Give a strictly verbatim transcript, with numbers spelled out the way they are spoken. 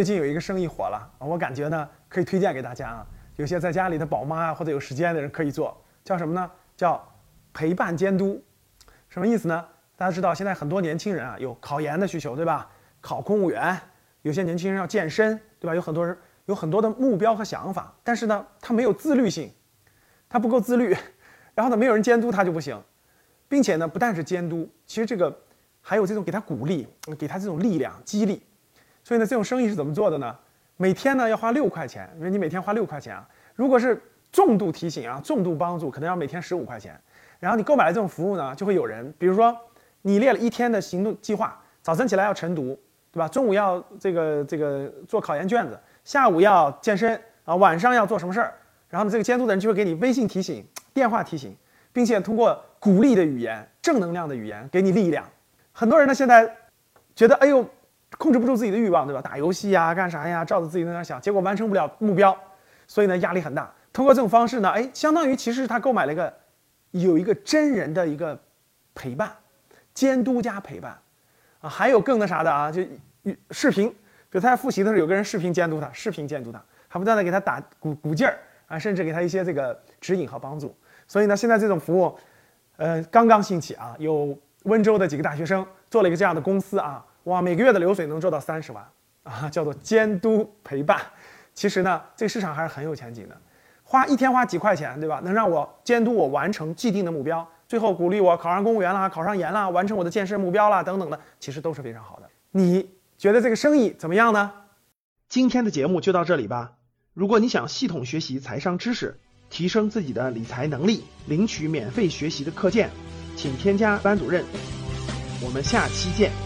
最近有一个生意火了，我感觉呢可以推荐给大家啊。有些在家里的宝妈啊，或者有时间的人可以做，叫什么呢？叫陪伴监督。什么意思呢？大家知道现在很多年轻人啊有考研的需求，对吧？考公务员，有些年轻人要健身，对吧？有很多人有很多的目标和想法，但是呢他没有自律性，他不够自律，然后呢没有人监督他就不行，并且呢不但是监督，其实这个还有这种给他鼓励，给他这种力量激励。所以呢这种生意是怎么做的呢？每天呢要花六块钱，因为你每天花六块钱啊。如果是重度提醒啊，重度帮助，可能要每天十五块钱。然后你购买了这种服务呢，就会有人，比如说你列了一天的行动计划，早晨起来要晨读，对吧？中午要这个这个做考研卷子，下午要健身啊，晚上要做什么事儿？然后呢，这个监督的人就会给你微信提醒、电话提醒，并且通过鼓励的语言、正能量的语言给你力量。很多人呢现在觉得，哎呦，控制不住自己的欲望，对吧？打游戏呀，干啥呀，照着自己在那想，结果完成不了目标，所以呢压力很大。通过这种方式呢，哎，相当于其实他购买了一个有一个真人的一个陪伴、监督加陪伴啊，还有更那啥的啊，就视频，比如他在复习的时候，有个人视频监督他，视频监督他，还不断的给他打鼓鼓劲儿啊，甚至给他一些这个指引和帮助。所以呢，现在这种服务，呃，刚刚兴起啊，有温州的几个大学生做了一个这样的公司啊，哇，每个月的流水能做到三十万啊，叫做监督陪伴。其实呢，这个市场还是很有前景的。花一天花几块钱，对吧？能让我监督我完成既定的目标，最后鼓励我考上公务员啦，考上研啦，完成我的健身目标啦，等等的，其实都是非常好的。你觉得这个生意怎么样呢？今天的节目就到这里吧。如果你想系统学习财商知识，提升自己的理财能力，领取免费学习的课件，请添加班主任。我们下期见。